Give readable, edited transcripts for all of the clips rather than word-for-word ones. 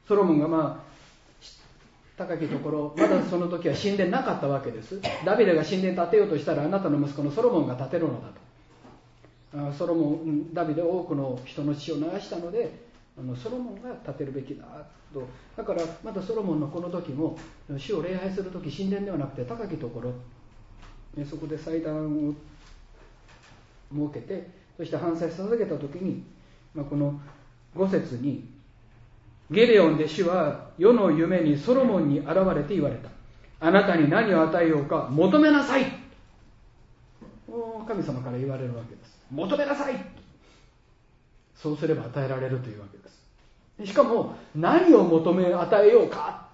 ソロモンが高きところ、まだその時は神殿なかったわけです。ダビデが神殿建てようとしたら、あなたの息子のソロモンが建てるのだと。ダビデは多くの人の血を流したので、ソロモンが建てるべきだと。だからまだソロモンのこの時も、主を礼拝する時、神殿ではなくて高きところ、そこで祭壇を設けて、そして反祭捧げた時に、この5節に、ゲデオンで主は世の夢にソロモンに現れて言われた。あなたに何を与えようか求めなさい。神様から言われるわけです。求めなさい。そうすれば与えられるというわけです。しかも何を与えようか。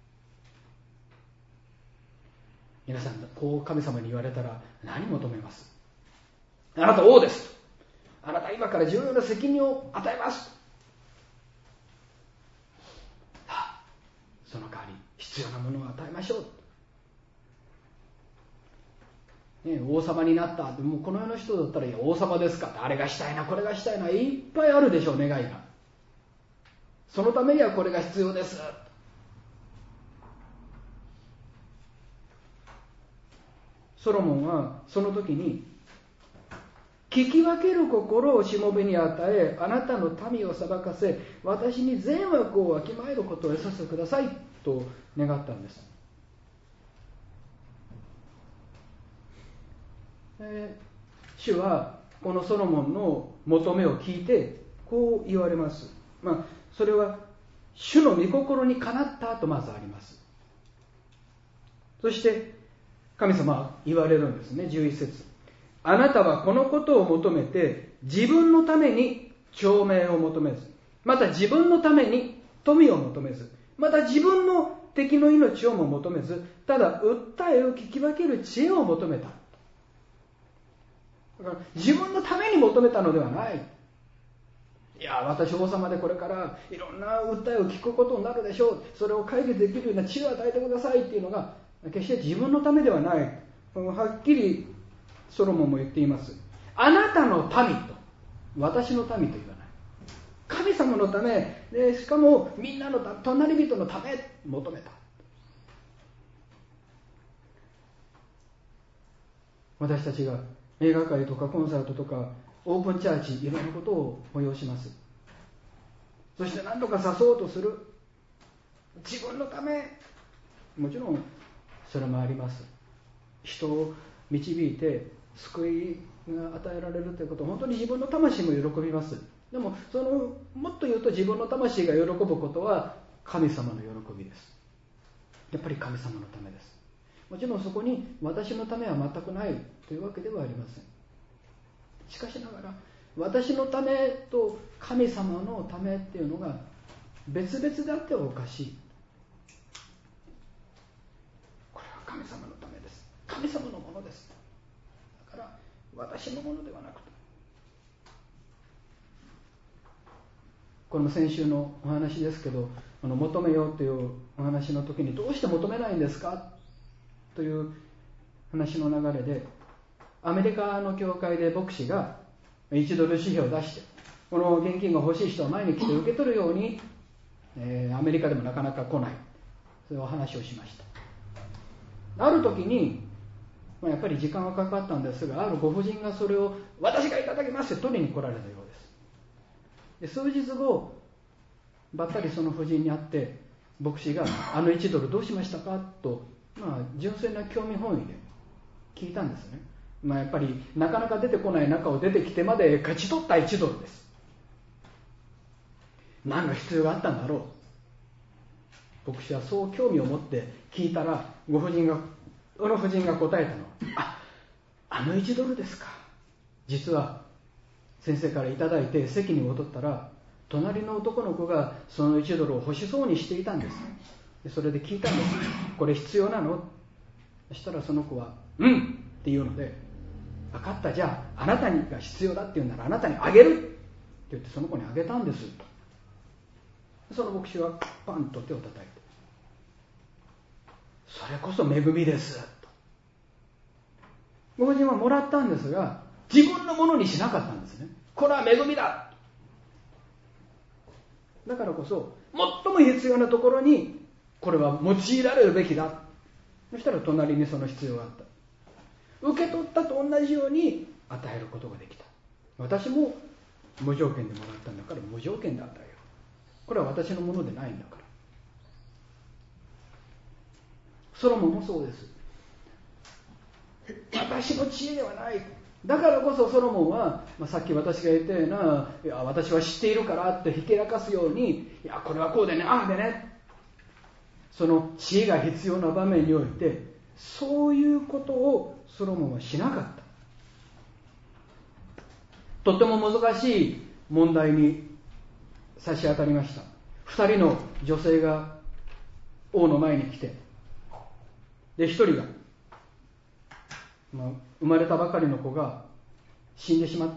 皆さんこう神様に言われたら何求めます？あなた王です。あなた今から重要な責任を与えます。その代わり必要なものを与えましょう。王様になった。もうこの世の人だったら、いや王様ですか、あれがしたいな、これがしたいな、いっぱいあるでしょう、願いが。そのためにはこれが必要です。ソロモンはその時に、聞き分ける心をしもべに与え、あなたの民を裁かせ、私に善悪をわきまえることを得させてくださいと願ったんです。主はこのソロモンの求めを聞いてこう言われます。それは主の御心にかなったとまずあります。そして神様は言われるんですね。11節、あなたはこのことを求めて自分のために長命を求めず、また自分のために富を求めず、また自分の敵の命をも求めず、ただ訴えを聞き分ける知恵を求めた。だから自分のために求めたのではない。いや、私王様でこれからいろんな訴えを聞くことになるでしょう、それを解決できるような知恵を与えてくださいっていうのが決して自分のためではない。はっきりソロモンも言っています。あなたの民と私の民と言わない。神様のためで、しかもみんなの隣人のため求めた。私たちが映画界とかコンサートとかオープンチャーチ、いろんなことを催します。そして何とか誘おうとする。自分のため、もちろんそれもあります。人を導いて救いが与えられるということ、本当に自分の魂も喜びます。でももっと言うと、自分の魂が喜ぶことは神様の喜びです。やっぱり神様のためです。もちろんそこに私のためは全くないというわけではありません。しかしながら、私のためと神様のためっていうのが別々であってはおかしい。これは神様のためです。神様のものです。だから私のものではなくて、この先週のお話ですけど、求めようというお話の時に、どうして求めないんですかという話の流れで、アメリカの教会で牧師が$1紙幣を出して、この現金が欲しい人は前に来て受け取るように、アメリカでもなかなか来ない、そういうお話をしました。ある時に、やっぱり時間はかかったんですが、あるご婦人がそれを私がいただきますって取りに来られたようです。で、数日後ばったりその婦人に会って、牧師が$1どうしましたかと、純粋な興味本位で聞いたんですね。やっぱりなかなか出てこない中を出てきてまで勝ち取った$1です。何の必要があったんだろう。牧師はそう興味を持って聞いたら、この婦人が答えたのは、$1ですか。実は先生からいただいて席に戻ったら、隣の男の子がその$1を欲しそうにしていたんです。それで聞いたんです。これ必要なの？そしたらその子はうんって言うので、分かった、じゃああなたが必要だって言うならあなたにあげるって言って、その子にあげたんですと。その牧師はパンと手を叩いて、それこそ恵みですと。ご婦人はもらったんですが、自分のものにしなかったんですね。これは恵みだ。だからこそ、 最も必要なところにこれは用いられるべきだ。そしたら隣にその必要があった。受け取ったと同じように与えることができた。私も無条件でもらったんだから無条件で与えよう。これは私のものでないんだから。ソロモンもそうです。私の知恵ではない。だからこそソロモンは、さっき私が言ったような、いや私は知っているからってひけらかすように、いやこれはこうでね、ああでね、その知恵が必要な場面においてそういうことをソロモンはしなかった。とても難しい問題に差し当たりました。2人の女性が王の前に来て、で1人が、生まれたばかりの子が死んでしまった。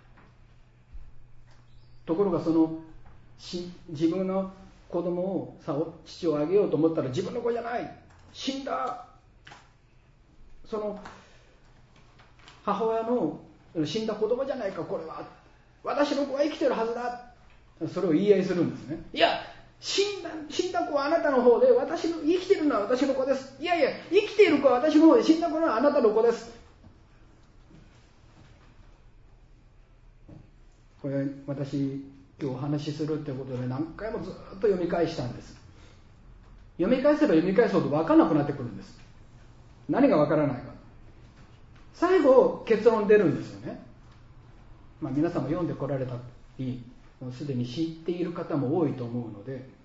ところがその自分の子供を父をあげようと思ったら自分の子じゃない、死んだ。その母親の死んだ子供じゃないか、これは私の子は生きてるはずだ。それを言い合いするんですね。いや死んだ子はあなたの方で、生きてるのは私の子です。いやいや生きている子は私の方で、死んだ子はあなたの子です。これ私今日お話しするということで何回もずっと読み返したんです。読み返せば読み返すほど分からなくなってくるんです。何が分からないか、最後結論出るんですよね。皆さんも読んでこられたりもうすでに知っている方も多いと思うので、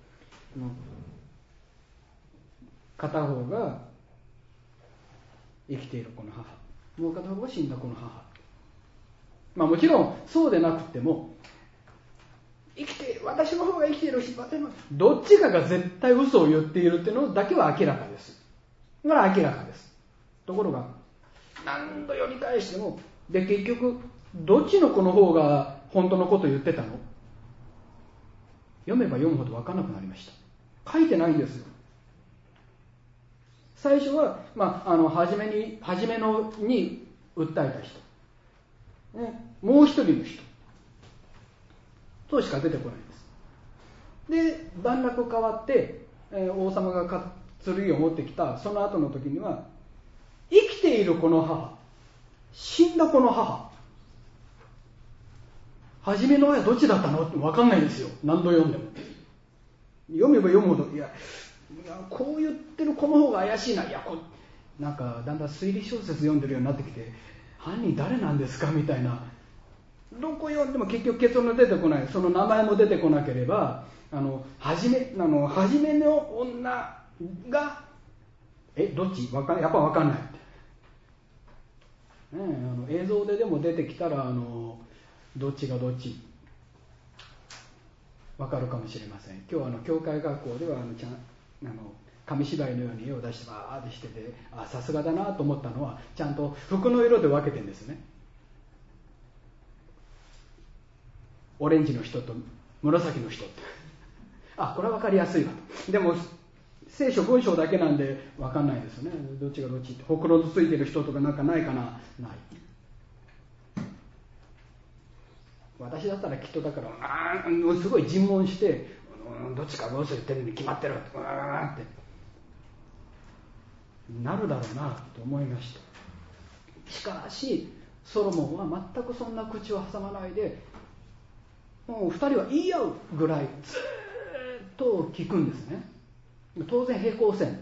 片方が生きている子の母、もう片方が死んだ子の母。もちろんそうでなくても私の方が生きているし、どっちかが絶対嘘を言っているっていうのだけは明らかです。だから明らかです。ところが何度読み返しても、で結局どっちの子の方が本当のことを言ってたの、読めば読むほど分からなくなりました。書いてないんですよ。最初は、初めのに訴えた人、もう一人の人としか出てこないんです。で段落変わって、王様が剣を持ってきたその後の時には、生きている子の母、死んだ子の母、初めの親どっちだったのって分かんないですよ。何度読んでも。読めば読むほど、いやこう言ってる子の方が怪しいな、なんかだんだん推理小説読んでるようになってきて、犯人誰なんですかみたいな、どこ読んでも結局結論が出てこない。その名前も出てこなければ、初めの女がどっちやっぱ分かんない、映像ででも出てきたらどっちがどっち分かるかもしれません。今日教会学校では紙芝居のように絵を出してバーってしてて、さすがだなと思ったのは、ちゃんと服の色で分けてるんですね。オレンジの人と紫の人ってこれは分かりやすいわと。でも聖書文章だけなんで分かんないですよね。どっちがどっちって、ほくろついてる人とかなんかないかな、ない。私だったらきっとだからすごい尋問して、どっちかが嘘言ってるに決まってるってなるだろうなと思いました。しかしソロモンは全くそんな口を挟まないで、もう2人は言い合うぐらいずっと聞くんですね。当然平行線、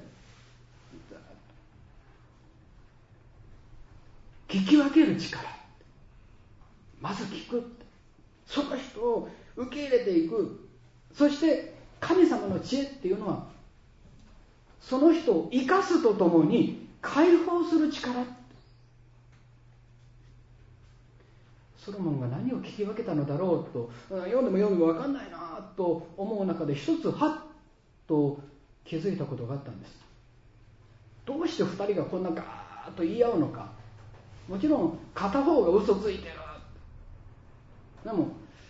聞き分ける力、まず聞く、その人を受け入れていく。そして神様の知恵っていうのは、その人を生かすとともに解放する力。ソロモンが何を聞き分けたのだろうと、読んでも読んでも分かんないなと思う中で、一つはっと気づいたことがあったんです。どうして2人がこんなガーッと言い合うのか。もちろん片方が嘘ついてる。でも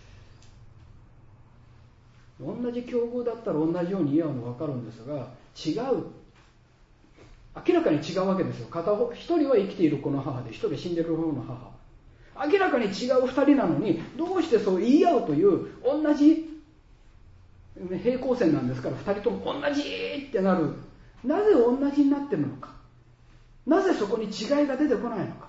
同じ境遇だったら同じように言い合うの分かるんですが、違う、明らかに違うわけですよ。一人は生きている子の母で、一人は死んでいる方の母。明らかに違う2人なのに、どうしてそう言い合うという同じ平行線なんですから2人とも同じってなる。なぜ同じになってるのか、なぜそこに違いが出てこないのか、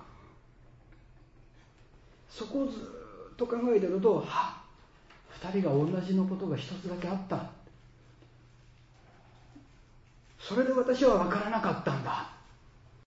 そこをずっと考えてると、2人が同じのことが一つだけあった、それで私は分からなかったんだ